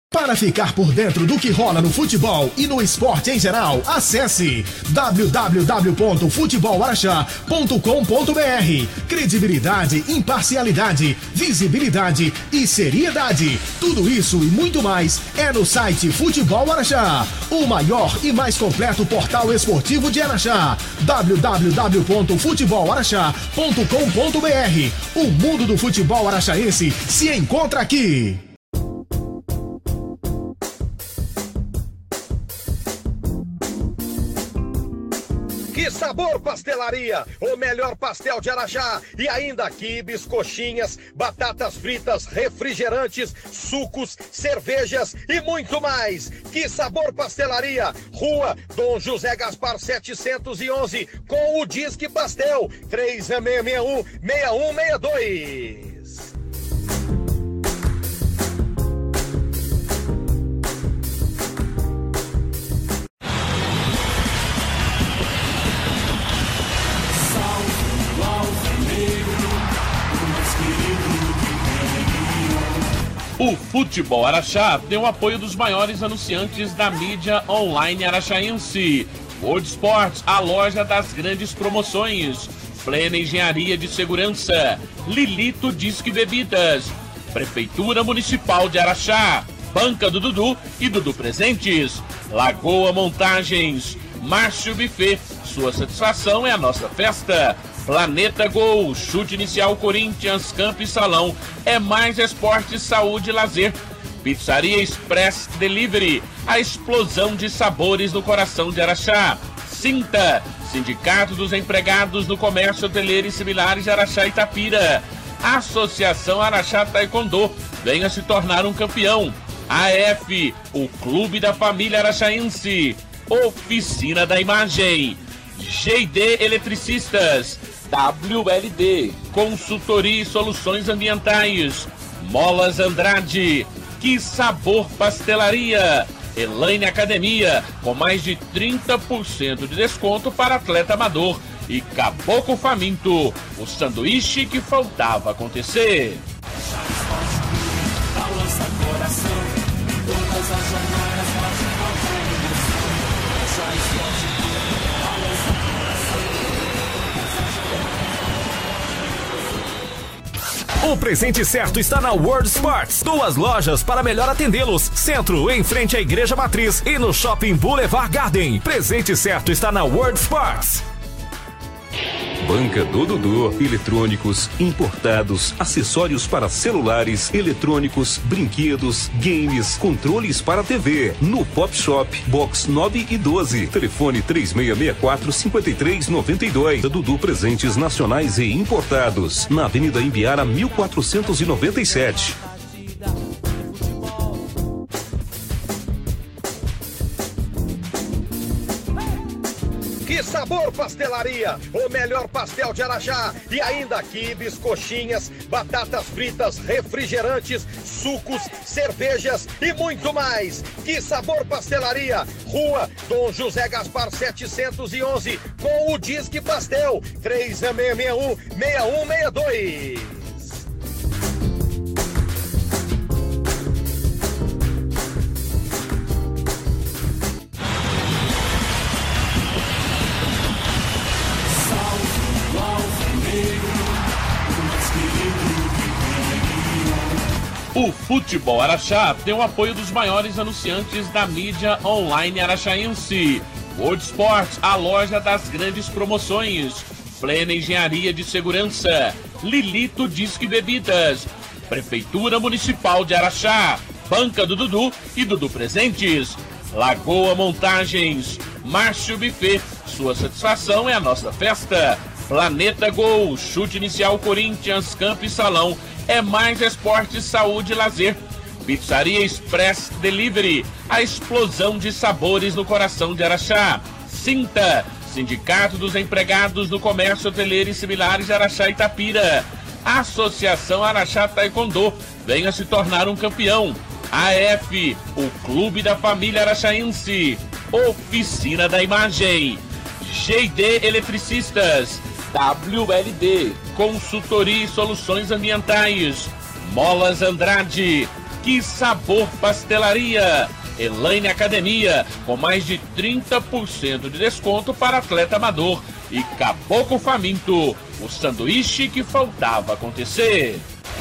Para ficar por dentro do que rola no futebol e no esporte em geral, acesse www.futebolaraxá.com.br. Credibilidade, imparcialidade, visibilidade e seriedade. Tudo isso e muito mais é no site Futebol Araxá, o maior e mais completo portal esportivo de Araxá. www.futebolaraxá.com.br. O mundo do futebol araxaense se encontra aqui. Que sabor pastelaria, o melhor pastel de Araxá e ainda quibes, coxinhas, batatas fritas, refrigerantes, sucos, cervejas e muito mais. Que sabor pastelaria, Rua Dom José Gaspar 711 com o Disque Pastel 3661-6162. O Futebol Araxá tem o apoio dos maiores anunciantes da mídia online araxaense. World Sports, a loja das grandes promoções. Plena Engenharia de Segurança. Lilito Disque Bebidas. Prefeitura Municipal de Araxá. Banca do Dudu e Dudu Presentes. Lagoa Montagens. Márcio Buffet. Sua satisfação é a nossa festa. Planeta Gol, chute inicial Corinthians, campo e salão, é mais esporte, saúde e lazer. Pizzaria Express Delivery, a explosão de sabores no coração de Araxá. Sinta, Sindicato dos Empregados no Comércio Hoteleiro e Similares de Araxá e Itapira. Associação Araxá Taekwondo, venha se tornar um campeão. AF, o Clube da Família Araxaense. Oficina da Imagem. GD Eletricistas. WLD, Consultoria e Soluções Ambientais. Molas Andrade, Que Sabor Pastelaria. Elaine Academia, com mais de 30% de desconto para atleta amador. E Caboclo Faminto, o sanduíche que faltava acontecer. Balança coração, todas as jornadas, bate qualquer emoção. Já esporte, balança coração. O presente certo está na World Sports. 2 lojas para melhor atendê-los. Centro, em frente à Igreja Matriz, e no Shopping Boulevard Garden. Presente certo está na World Sports. Banca do Dudu, eletrônicos, importados, acessórios para celulares, eletrônicos, brinquedos, games, controles para TV. No Pop Shop, box 9 e 12. Telefone 3664-5392. Dudu Presentes Nacionais e Importados. Na Avenida Imbiara 1497. Que sabor pastelaria, o melhor pastel de Araxá e ainda quibes, coxinhas, batatas fritas, refrigerantes, sucos, cervejas e muito mais. Que sabor pastelaria, Rua Dom José Gaspar 711 com o Disque Pastel 3661-6162. O Futebol Araxá tem o apoio dos maiores anunciantes da mídia online araxaense. World Sports, a loja das grandes promoções. Plena Engenharia de Segurança. Lilito Disque Bebidas. Prefeitura Municipal de Araxá. Banca do Dudu e Dudu Presentes. Lagoa Montagens. Márcio Buffet. Sua satisfação é a nossa festa. Planeta Gol, chute inicial Corinthians, campo e salão, é mais esporte, saúde e lazer. Pizzaria Express Delivery, a explosão de sabores no coração de Araxá. Sinta, Sindicato dos Empregados no Comércio Hoteleiro e Similares de Araxá e Itapira. Associação Araxá Taekwondo, venha se tornar um campeão. AF, o Clube da Família Araxaense. Oficina da Imagem. GD Eletricistas. WLD, Consultoria e Soluções Ambientais. Molas Andrade, Que Sabor Pastelaria, Elaine Academia, com mais de 30% de desconto para atleta amador. E Caboclo Faminto, o sanduíche que faltava acontecer.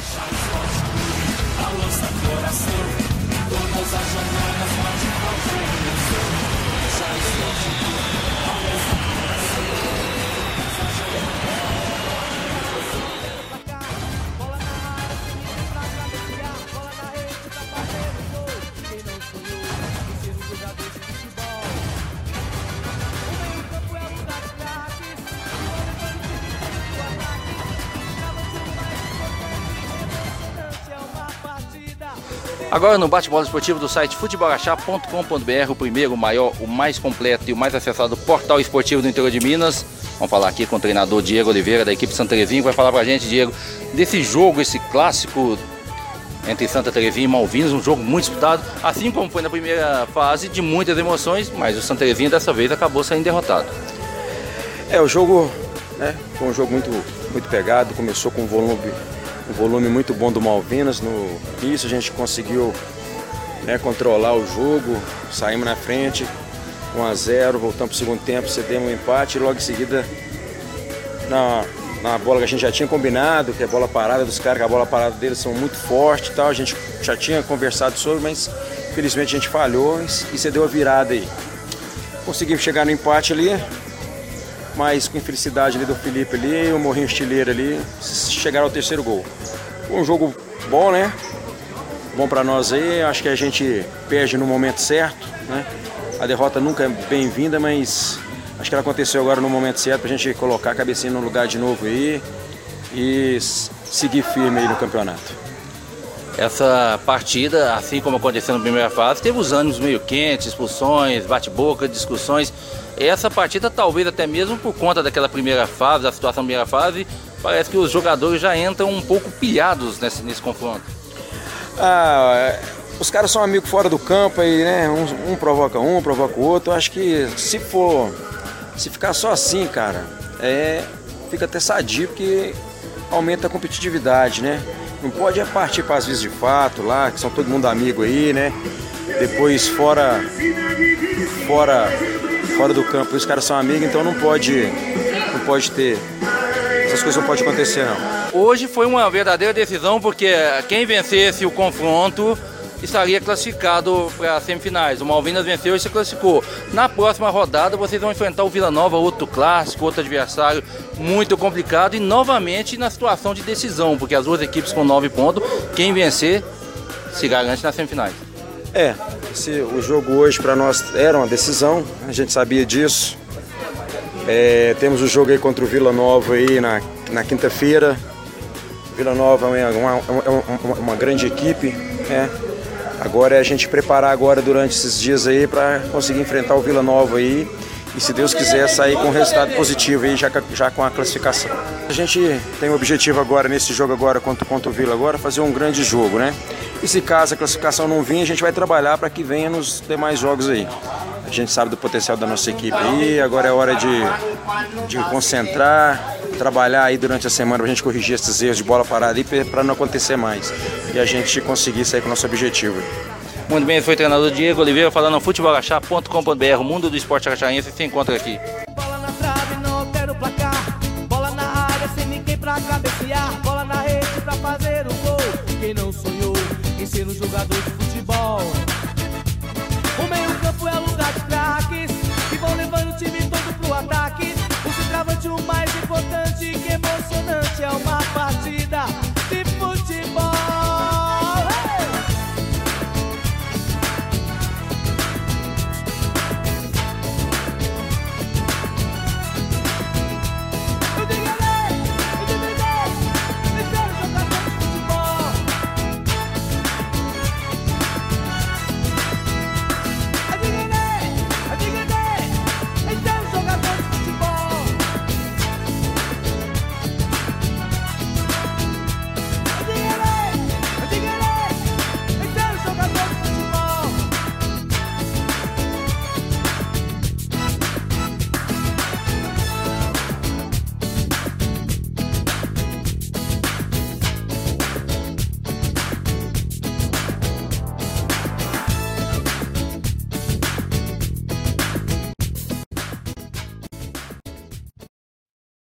Agora no bate-bola esportivo do site futebolachá.com.br, o primeiro, o maior, o mais completo e o mais acessado portal esportivo do interior de Minas. Vamos falar aqui com o treinador Diego Oliveira, da equipe Santa Terezinha, que vai falar pra gente, Diego, desse jogo, esse clássico entre Santa Terezinha e Malvinas, um jogo muito disputado, assim como foi na primeira fase, de muitas emoções, mas o Santa Terezinha dessa vez acabou saindo derrotado. O jogo, né, foi um jogo muito pegado, começou com um volume muito bom do Malvinas. No início a gente conseguiu, né, controlar o jogo, saímos na frente, 1-0, voltamos para o segundo tempo, cedemos um empate e logo em seguida, na bola que a gente já tinha combinado, que é a bola parada dos caras, que a bola parada deles são muito forte e tal, a gente já tinha conversado sobre, mas infelizmente a gente falhou e cedeu a virada aí. Conseguimos chegar no empate ali, mas com infelicidade ali do Felipe ali, o Morrinho Estileiro ali, chegaram ao terceiro gol. Foi um jogo bom, né? Bom pra nós aí, acho que a gente perde no momento certo, né? A derrota nunca é bem-vinda, mas acho que ela aconteceu agora no momento certo pra gente colocar a cabecinha no lugar de novo aí e seguir firme aí no campeonato. Essa partida, assim como aconteceu na primeira fase, teve os ânimos meio quentes, expulsões, bate-boca, discussões. Essa partida, talvez até mesmo por conta daquela primeira fase, da situação da primeira fase, parece que os jogadores já entram um pouco pilhados nesse confronto. Os caras são amigos fora do campo aí, né? Um provoca o outro. Eu acho que se ficar só assim, cara, fica até sadio, porque aumenta a competitividade, né? Não pode partir para as vezes de fato lá, que são todo mundo amigo aí, né? Depois fora do campo os caras são amigos, então não pode ter, essas coisas não podem acontecer não. Hoje foi uma verdadeira decisão, porque quem vencesse o confronto estaria classificado para as semifinais. O Malvinas venceu e se classificou. Na próxima rodada vocês vão enfrentar o Vila Nova, outro clássico, outro adversário muito complicado e novamente na situação de decisão, porque as duas equipes com 9 pontos, quem vencer se garante nas semifinais. O jogo hoje para nós era uma decisão, a gente sabia disso. Temos o jogo aí contra o Vila Nova aí na quinta-feira. Vila Nova é uma grande equipe, né? Agora é a gente preparar agora durante esses dias aí para conseguir enfrentar o Vila Nova aí e, se Deus quiser, sair com um resultado positivo aí já com a classificação. A gente tem o objetivo agora nesse jogo agora contra o Vila agora fazer um grande jogo, né? E se caso a classificação não vir, a gente vai trabalhar para que venha nos demais jogos aí. A gente sabe do potencial da nossa equipe aí, agora é hora de concentrar, trabalhar aí durante a semana para a gente corrigir esses erros de bola parada aí para não acontecer mais e a gente conseguir sair com o nosso objetivo. Muito bem, foi o treinador Diego Oliveira falando no futebolachá.com.br, o mundo do esporte araxaense se encontra aqui. Bola na trave, não altera o placar. Bola na área, sem ninguém pra cabecear. Bola na rede pra fazer o gol. Quem não sonhou em ser um jogador de futebol? O meio-campo é lugar de craques que vão levando o time todo pro ataque. O centroavante, o mais importante, que emocionante é uma partida.